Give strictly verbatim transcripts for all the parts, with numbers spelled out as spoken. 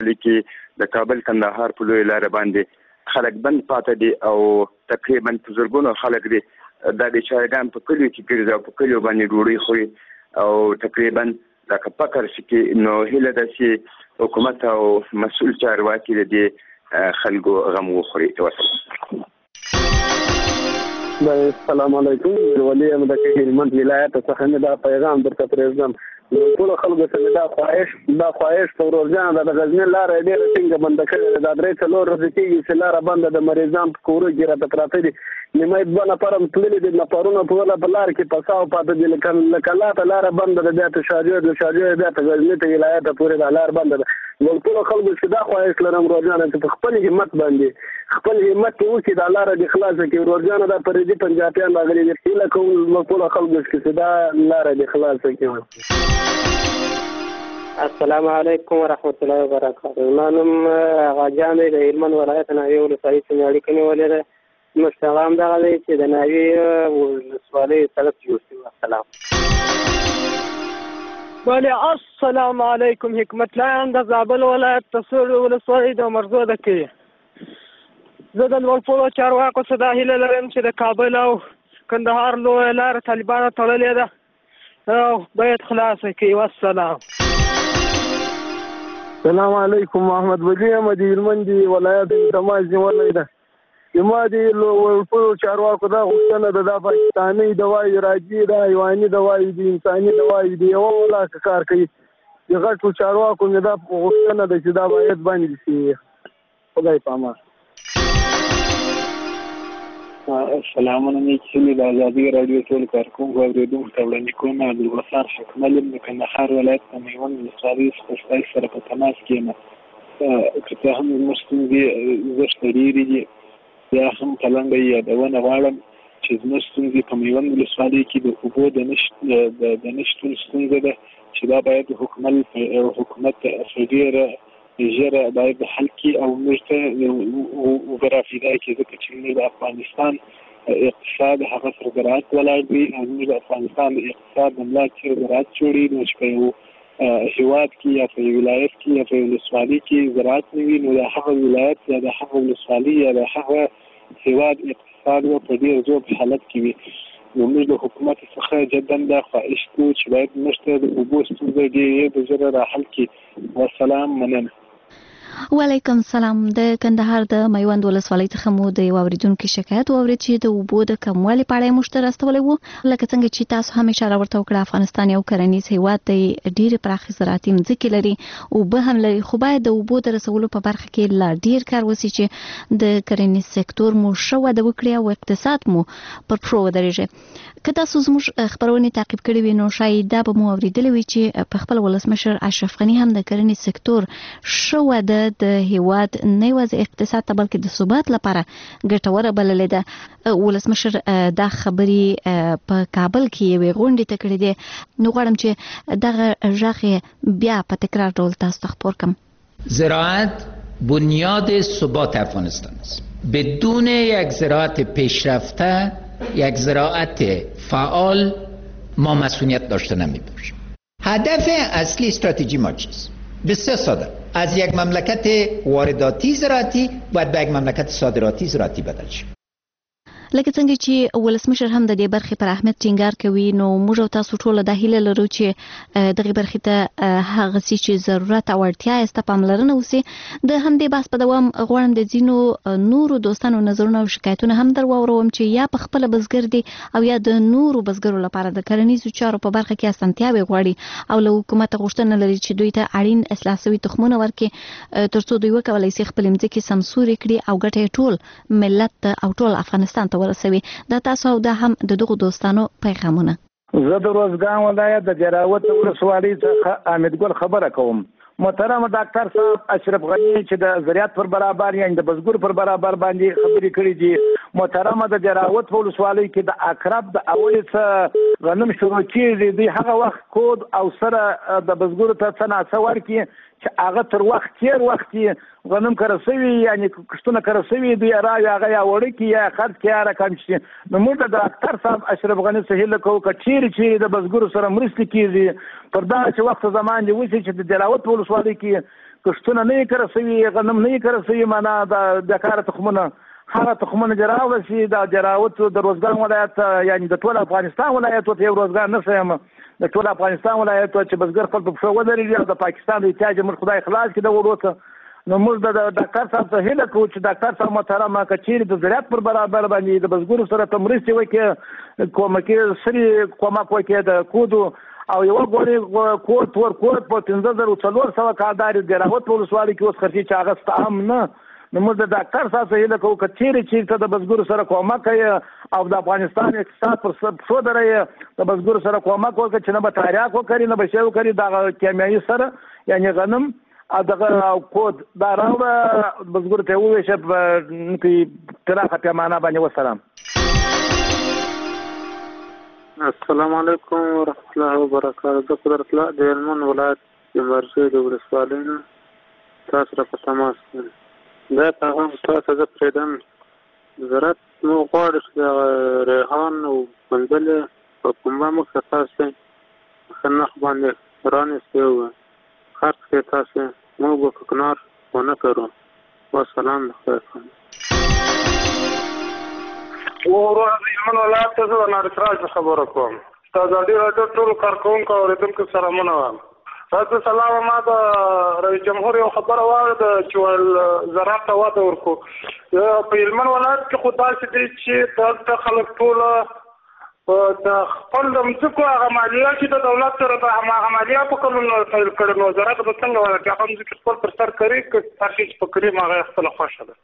کې د کابل کندهار په لوی لار باندې خلک بند پاتې دي او تقریبا په زرګونو خلک دي د چارګان په کلیو کې ګرځي او په کلیو باندې ډوډۍ خوري او تقریبا لکه فکر شي کې نو هیله ده چې حکومت او مسؤل چارواکي د دې خلکو غم وخوري. السلام علیکم. ولی احمد هلمند ولایت څخه مې دا پیغام درته پرېږدم. ټول خلکو ته دا خواهش دا خواهش په ورځان د غزنی لار ډېر څنګه بند کړي دا درې څلور ورځې کېږي چې لار بند د مریضان په کورو کې راته پراته دي. نیمه دوه نفرم تللي دي نفرونه په ولا په لار کې پساو پاته دي لکه لاته لار بند ده بیا ته شاجو د شاجو بیا ته غزنی ته ولایت پورې دا لار بند ده. ټول خلکو چې دا خواهش لرم ورځان ته په خپل همت باندې خپل همت کې اوسې دا لار د خلاص کې ورځان دا پردي پنجابیان راغلي دي هیله کوم ټول خلکو چې دا لار د خلاص کې. السلام علیکم ورحمت الله وبرکاته. ما نوم غاجان دی د هلمند ولایت ناوې ولسوالۍ څخه اړیکه نیولې ده. زموږ پیغام دغه دی چې د ناوې ولسوالۍ سړک جوړ شي. السلام بله. السلام علیکم. حکمت لاین د زابل ولایت تصور ولسوالۍ د مرزو ده کې. زه د لوړپوړو چارواکو څخه دا هیله لرم چې د کابل او کندهار لویه لاره طالبانو تړلې ده او باید خلاصه کړي. والسلام. السلام علیکم. محمد ولی احمد هلمند ولایت تماس نیولې ده. زما د لوړپوړو چارواکو دا غوښتنه ده دا پاکستاني دوایي راځي دا حیواني دوایي دي انساني دوایي دي یوه ولاکه کار کوي. د غټو چارواکو مې دا غوښتنه ده چې دا باید بند شي. خدای پامان. السلام علیکم. د ازادي راډیو ټول کارکونکو اورېدونکو ته وړاندې کوم عبدالغفار حکمل یم د کندهار ولایت په میوند ولسوالۍ څخه ستاسو سره په تماس کې یم. که څه هم زموږ ستونزې زښته ډېرې دي بیا هم په لنډه یادونه غواړم چې زموږ ستونزې په میوند ولسوالۍ کې د اوبو د نشتون ستونزه ده چې دا باید حکومت په ډېره ژره باید حل کړي او موږ ته اوبه راپیدا کړي ځکه چې موږ د افغانستان اقتصاد هغه سره زراعت ولاړ وي او موږ د افغانستان د اقتصاد د ملا چې زراعت جوړي نو چې په یو هیواد کې یا په ولایت کې یا په ولسوالۍ کې زراعت نه وي نو د هغه ولایت یا د هغه ولسوالۍ یا د هغه هیواد اقتصاد به په ډېر زوړ حالت کې وي. نو موږ د حکومت څخه جدا دا خواهش کوو چې باید موږ ته د اوبو ستونزه ډېرې د ژره راحل کړي. والسلام. مننه. وعلیکم السلام. د کندهار د میوند ولسوالۍ څخه مو د یو اوریدونکي شکایت واورید چې د اوبو د کموالي په اړه یې موږ ته راستولی وو. لکه څنګه چې تاسو هم اشاره ورته وکړه افغانستان یو کرنیز هیواد دی ډېرې پراخې زراعتي مځکې لري اوبه هم لري خو باید د اوبو د رسولو په برخه کې لا ډېر کار وسي چې د کرنیز سکتور مو ښه وده وکړي او اقتصاد مو پر پښو ودرېږي. که تاسو زموږ خپرونې تعقیب کړې وي نو شاید دا به مو اورېدلی وي چې په خپل ولسمشر اشرف غني هم د کرنیز سکتور ښه وده د هیواد نه یوازې اقتصاد ته بلکې د ثبات لپاره ګټوره بللې ده. ولسمشر دا خبرې په کابل کې یوې غونډې ته کړې دي. نو غواړم چې دغه غږ بیا په تکرار ډول تاسو ته خپور کړم. زراعت بنیاد ثبات افغانستان است. بدون یک زراعت پیشرفته یک زراعت فعال ما مسئولیت داشته نمی‌باشیم. هدف اصلی استراتژی ما چیست؟ بسیار ساده. از یک مملکت وارداتی زراعتی باید به یک مملکت صادراتی زراعتی بدل شیم. لکه څنګه چې ولسمشر هم د دې برخې پر اهمیت ټینګار کوي نو موږ او تاسو ټول د هیله لرو چې دغه برخې ته هغه څه چې ضرورت او اړتیا یې ست پاملرنه وسی. د همدې بحث په دوام غواړم د ځینو نورو دوستانو نظرونه او شکایتونه هم در واورم چې یا په خپل بزګر دي او یا د نورو بزګرو لپاره د کرنیزو چارو په برخه کې اسانتیاوې غواړي او له حکومت غوښتنه لري چې دوی ته اړین اصلاح شوي تخمونه ورکړي ترڅو دوی وکولای شي خپل مځکې سمسورې کړي او ګټه ټول ملت او ټول افغانستان ته ورسوي. دا تاسو او دا هم د دغو دوستانو پیغامونه. زه د روزګان ولایت د جراوت ولسوالۍ څخه حامد ګل خبره کوم. محترم ډاکټر صاحب اشرف غني چې د زراعت پر برابر یعنی د بزګر پر برابر باندې خبرې کړې دي. محترم د جراوت ولسوالۍ کې د اقرب د اولې څخه غنم شروع کېږي دی هغه وخت کود او سره د بزګر ته څه ناڅه ورکړي چې هغه تر وخت تیر وخت غنم کرسوي یعنی کښتونه کرسوي دی راوي هغه یا وړکي یا خرڅ کې یا رقم شي. نو موږ د ډاکټر صاحب اشرف غني څخه هیله کوو که چیرې چیرې د بزګرو سره مرستې کېږي پر دا چې وخت زمان دی وسي چې د جلاوت ولسوالۍ کې کښتونه نه یې کره سوي غنم نه یې کره سوي معنا د بیکاره تخمونه هغه تخمونه چې راوړه شي د جراوت د روزګان ولایت یعنې د ټول افغانستان ولایت ته یو روزګار نه سیم د ټول افغانستان ولایت چې بزګر خپل په پښو ودرېږي او د پاکستان د اتحاد جمهور خدای خلاص کړي د وروته نو موږ د ډاکټر صاحب څخه هیله کوو چې ډاکټر صاحب محترمه که چیرې د زراعت پر برابر باندې د بزګرو سره ته مرستې وکړي کومکي سري کومک وکړي د کودو او یو ګورې کور تور کور په پنځه زره څلور سوه کارداري د راوت په ولسوالۍ کې اوس خرچې چې هغه سته هم نه نو موږ د ډاکټر صاحب څخه هیله کوو که چیرې چیرې ته د بزګرو سره کومک کوي او د افغانستان اقتصاد پر پښو دروي د بزګرو سره کومک وکړي چې نه به تریاک وکړي نه به شی وکړي دغه کیمیاوي سره یعنې غنم دغه کود دا راوړه بزګرو ته وویشه په پراخه پیمانه باندې وسلام. السلام علیکم ورحمۃ اللہ وبرکاتہ. زه قدرت الله د هلمند ولایت د مرزي د ولسوالۍ نه تاسو سره په تماس یم. دا پیغام تاسو ته زه پرېږدم زراعت موږ غواړو چې د ریحان او ګنبلې په پنبه موږ ته تاسو ښه نرخ باندې رانیسئ او خرڅ کړئ تاسو موږ به کوکنار ونه کرو. والسلام علیکم. ورور د هلمند ولایت ته زه د نارسراج خبره کوم. د ازادي راډیو ټولو کارکوونکو او اورېدونکو سره مننه وایم. تاسو سلام. ما د رئیس جمهور یو خبره واورېده چې زراعت ته وده ورکړو. په هلمند ولایت کې خو داسې دی چې دلته خلک ټوله د خپل د مځکو هغه مالیه چې د دولت سره د هماغه مالیه په قانون پیل کړی نو زراعت به څنګه وایي چې هغه مځکې خپل پر سر کوي که هر څه چې په کړي هغه یې خپله خوښه ده.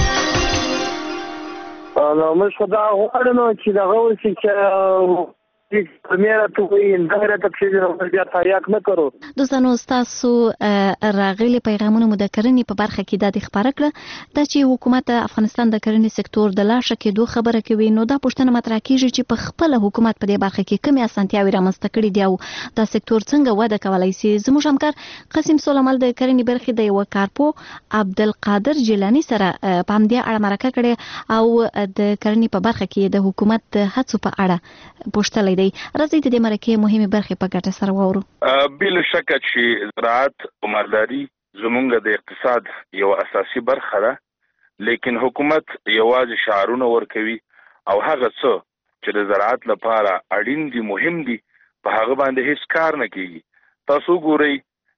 نو موږ خو دا غواړو نو چې دغه وشي چې میره ته وایي دغه ته چې بیا تریاک نه کړو. دوستانو ستاسو راغلي پیغامونه مو د کرنې په برخه کې دا د خبره کړه دا چې حکومت افغانستان د کرنې سکتور د لاشه کېدو خبره کوي نو دا پوښتنه مطرح کیږي چې په خپل حکومت په دې برخه کې کومې اسانتیاوې رامنځته کړي دي او دا سکتور څنګه وده کولی شي. زموږ همکار قاسم سولمل د کرنې برخې د یو کارپو عبدالقادر جیلاني سره په همدې اړه مرکه کړې او د کرنې په برخه کې د حکومت د هڅو په اړه پوښتلی دی. راځئ د دې مرکې مهمې برخې په ګټه سره واورو. بلا شکه چې زراعت او مالداري زمونږ د اقتصاد یو اساسي برخه ده لیکن حکومت یوازې شعارونه ورکوي او هغه څه چې د زراعت لپاره اړین دي مهم دي په هغه باندې هیڅ کار نه کیږي. تاسو ګورئ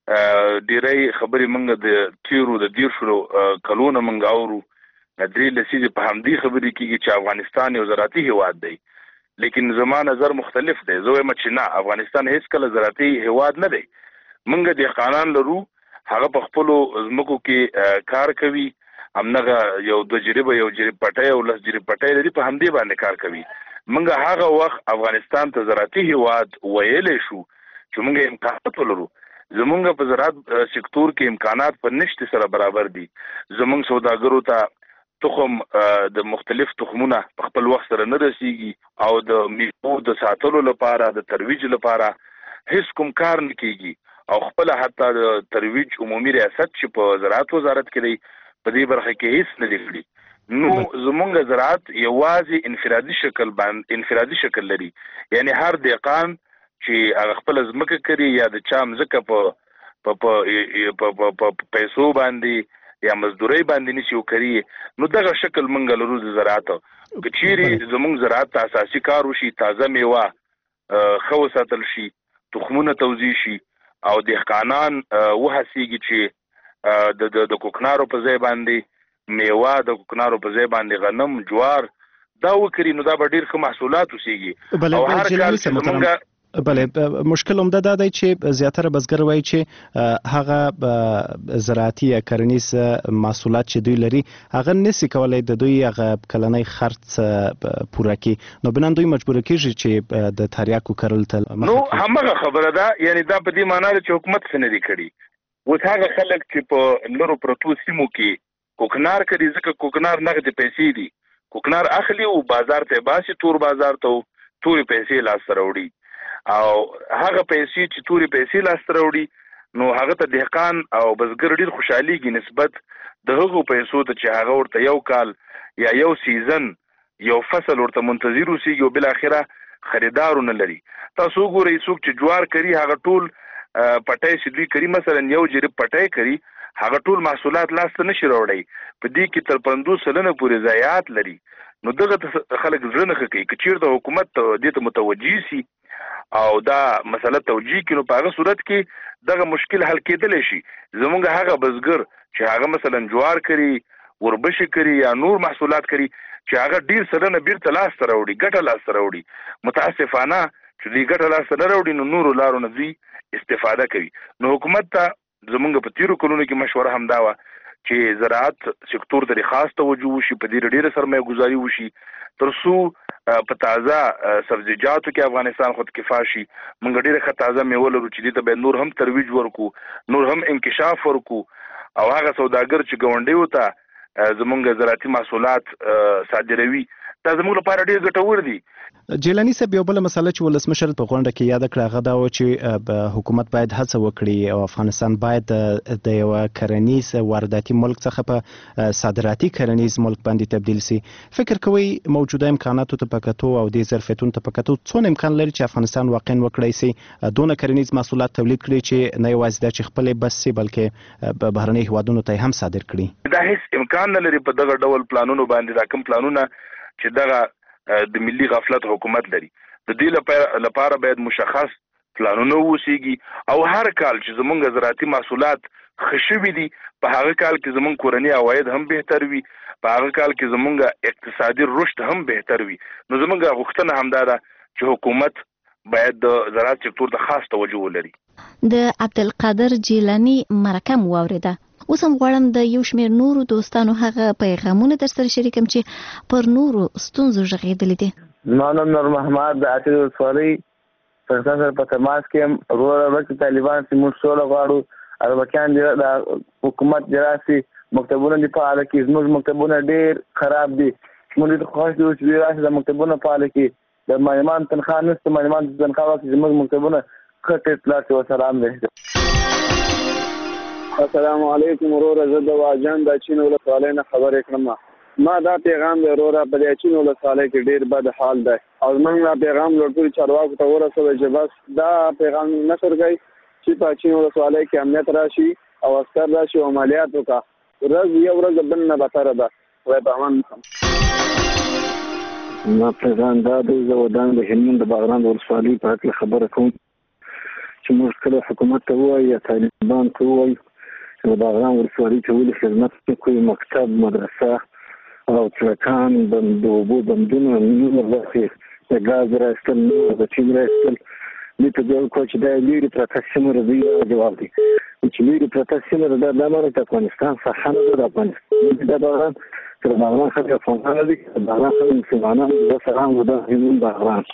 ډېری خبرې موږ د تیرو د دیرشو کلونو موږ اورو درې لسیزې په همدې خبرې کیږي چې افغانستان یو زراعتي هیواد دی لیکن زما نظر مختلف دی. زه وایم چې نه افغانستان هیڅ کله زراعتي هیواد نه دی. موږ دهقانان لرو هغه په خپلو ځمکو کې کار کوي همدغه یو دوه جریبه یو جریب پټی او لس جریب پټی لري په همدې باندې کار کوي. موږ هغه وخت افغانستان ته زراعتي هیواد ویلی شو چې موږ امکانات ولرو. زمونږ په زراعت سکتور کې امکانات په نشت سره برابر دي. زمونږ سوداګرو ته تخم د مختلف تخمونه په خپل وخت سره نه رسیږي او د میوو د ساتلو لپاره د ترویج لپاره هیڅ کوم کار نه کیږي او خپل حتی د ترویج عمومي ریاست چې په زراعت وزارت کې دی په دې برخه کې هیڅ نه دی کړی. نو زمونږ زراعت یوازې انفرادي شکل باندې انفرادي شکل لري یعنی هر دهقان چې هغه خپل ځمکه کوي یا د چا ځمکه په په په پیسو باندې یا مزدوري باندې نشي وکړي نو دغه شکل منګل لرو د زراعت. که چیرې زموږ زراعت اساسي کار وشي تازه میوه خو ساتل شي تخمونه توزیع شي او دهقانان وهڅیږي چې د د کوکنارو په ځای باندې میوه د کوکنارو په ځای باندې غنم جوار دا وکړي نو دا به ډیر ښه محصولات وسیږي. او هر کال چې زموږ بله مشکل همدا دا دی چې زیاتره بزګر وایي چې هغه زراعتي یا کرنیز محصولات چې دوی لري هغه نسی کولی د دوی هغه کلنی خرڅ پوره کړي نو بنان دوی مجبوره کیږي چې د تریاکو کرل ته نو همغه خبره ده یعنی دا په دې معنی ده چې حکومت څه نه دی کړي. اوس هغه خلک چې په لرو پرتو سیمو کې کوکنار کوي ځکه کوکنار نغدې پیسې دي کوکنار اخلي او بازار ته باسي تور بازار ته تورې پیسې لاس ته راوړي او هغه پیسې چې تورې پیسې لاس ته راوړي نو هغه ته دهقان او بزګر ډیر خوشحاليږي نسبت د هغو پیسو ته چې هغه ورته یو کال یا یو سیزن یو فصل ورته منتظر اوسېږي او بل اخره خریدارونه لري. تاسو ګورئ څوک چې جوار کوي هغه ټول پټای چې دوی کوي مثلا یو جریب پټای کوي هغه ټول محصولات لاس ته نشي راوړي. په دې کې تر پنځوس سلنه پورې ضایعات لري. نو دغه خلک زړه نه کوي چې چیرته حکومت دې ته متوجي سي او دا مسله توجیه کړي، نو په هغه صورت کې دغه مشکل حل کېدلی شي. زمونږ هغه بزګر چې هغه مثلا جوار کړي، وربشې کړي یا نور محصولات کړي چې هغه ډیر سلنه بیرته لاس ته راوړي، ګټه لاس ته راوړي، متاسفانه چې دې ګټه لاس ته نه راوړي نو نورو لارو نه دوی استفاده کوي. نو حکومت ته زمونږ په تیرو کلونو کې مشوره همدا وه چې زراعت سکتور ته خاص توجه وشي، په دې ډیره سرمایه گذاري وشي تر څو په تازه سبزیجاتو کې افغانستان خود کفا شي. موږ ډیره ښه تازه میوه لرو چې دې ته باید نور هم ترویج ورکو، نور هم انکشاف ورکو او هغه سوداګر چې ګاونډیو ته زمونږ زراعتي محصولات صادروي دا زموږ لپاره ډیر ګټور دي. جیلانی صاحب، یو بل مسله چې ولسمشر په غونډه کې یاد کړه هغه دا و چې حکومت باید هڅه وکړي او افغانستان باید د یو کرنیز وارداتي ملک څخه په صادراتي کرنیز ملک باندې تبدیل سي. فکر کوي موجوده امکاناتو ته په کتو او د ظرفیتونو ته په کتو څونه امکان لري چې افغانستان واقعا وکړي سي دونه کرنیز محصولات تولید کړي چې نه یوازې دا چې خپلې بس سي بلکې بهرنۍ هیوادونو ته هم صادر کړي؟ دا هیڅ امکان نه لري په دغه ډول پلانونو باندې. دا کوم پلانونه چې دغه د ملي غفلت حکومت لري، د دې لپاره باید مشخص پلانونه ووسیږي او هر کال چې زمونږ زراعتي محصولات ښه شوي دي په هغه کال کې زمونږ کورني عواید هم بهتر وي، په هغه کال کې زمونږ اقتصادي رشد هم بهتر وي. نو زمونږ غوښتنه همدا ده چې حکومت باید د زراعت سکتور ته خاص توجه ولري. د عبدالقادر جیلانی مرکه مو واورېده. اوس هم غواړم د یو شمېر نورو دوستانو هغه پیغامونه در سره شریکم چې پر نورو ستونزو غږېدلي دي. زما نوم نور محمد د اتې ولسوالۍ پاکستان سره په تماس کې یم. وروره وکړي طالبان چې موږ سوله غواړو، اربکیان د حکومت جراسي مکتبونه دي فعال کړي. زموږ مکتبونه ډېر خراب دي. موږ ته خوښ دي چې دوی راشي د مکتبونه فعال کړي. د معلمان تنخواه نشته، معلمان تنخواه واخلي، زموږ مکتبونه ښه اطلاع شي. وسلام دی. السلام علیکم وروره، زه د واجان د چین ولسوالۍ نه خبرې کړم. ما دا پیغام دی وروره، په دې چین ولسوالۍ کې ډېر بد حال دی او زموږ دا پیغام ټولو چارواکو ته ورسوي چې بس دا پیغام نشر کړي چې په چین ولسوالۍ کې امنیت راشي او عسکر راشي او عملیات وکړي. ورځ یو ورځ بل نه بهتره ده. خدای په امان ما پیغام دا دی، زه ودان د هلمند د باغران ولسوالۍ په هکله خبره کوم چې موږ کله حکومت ته ووایو یا طالبان ته ووایو د باغران ولسوالۍ ته ولې خدمت کوي، مکتب، مدرسه او ټرکان، د اوبو بندونه، نور برخې د ګاز راایستل، نور د چین راایستل، دې ته جوړ کړو چې دا لرې پرته سیمه د دوی جواب دی. چې لرې پرته سیمه ده دا معنی د افغانستان څخه نه ده. د افغانستان د باغران چې د باغران خلک افغانان دي، د باغران خلک مسلمانان دي. زه سلام ودا هلمند باغران.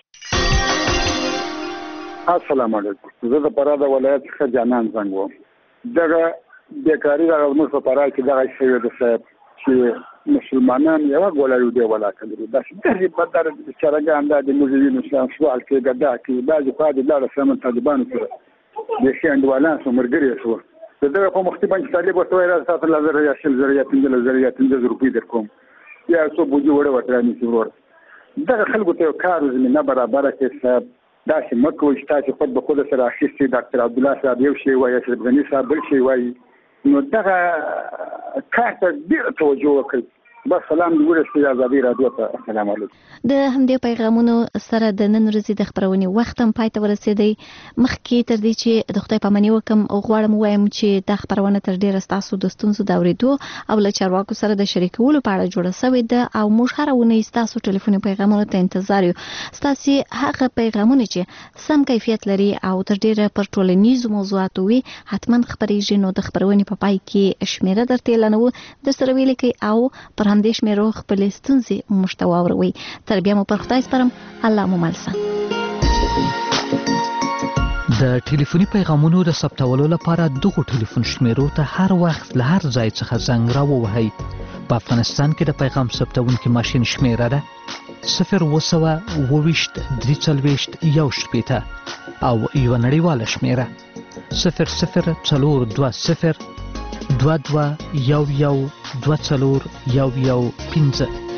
السلام علیکم. زه د فراه د ولایت څخه جانان زنګ وم. دغه بیکاري دغه موږ په فراه کې دغه شوی د صاحب چې مسلمانان یو ګولایو دی ولاته لري. دا چې بدر چرګان د موزیین اسلام سوال کې ګدا کې بعض خو د لاره سم طالبان سره د شاندوالان سره مرګري شو. دغه په مختلفو چې طالب ورته راځي لزر یا شل زر یا پنځه زر یا پنځه روپۍ درکوم یا څو بوجي وړه وټرا نشي ورور. دغه خلکو ته کار زمينه برابر کې صاحب دا چې مکو چې تاسو خود به خود سره اخیستي ډاکټر عبد الله صاحب یو شی وایي، اشرف غنی صاحب بل شی وایي. نو دغه کار ته ډېر توجه وکړئ. بس سلام دی ورسته ازادي رادیو ته. السلام علیکم. د همدې پیغامونو سره د نن ورځې د خبرونې وخت هم پای ته ورسېدی. مخکې تر دې چې د خدای پاماني وکم غواړم وایم چې دا خبرونه تر ډېره ستاسو د ستونزو د اورېدو او له چارواکو سره د شریکولو په اړه جوړه سوې ده او موږ هره اونۍ ستاسو ټلیفوني پیغامونو ته انتظار یو. ستاسې هغه پیغامونه چې سم کیفیت لري او تر ډېره پر ټولنیزو موضوعاتو وي حتما خبرېږي. نو د خبرونې په پای کې شمیره درته اعلانوو، در سره ولیکئ او پر همدې شمیرو خپلې ستونزې موږ ته واوروئ. تر بیا مو پر خدای سپارم. الله مو مل شه. د ټلیفوني پیغامونو د ثبتولو لپاره دغو ټلیفون شمیرو ته هر وخت له هر ځای څخه زنګ راووهئ. په افغانستان کې د پیغام ثبتونکي ماشین شمیره ده صفر اووه سوه اووه ویشت درې څلوېښت یو شپېته او یوه نړیواله شمیره صفر صفر څلور دوه صفر دوه دوه یو یو دوه څلور یو یو پنځه.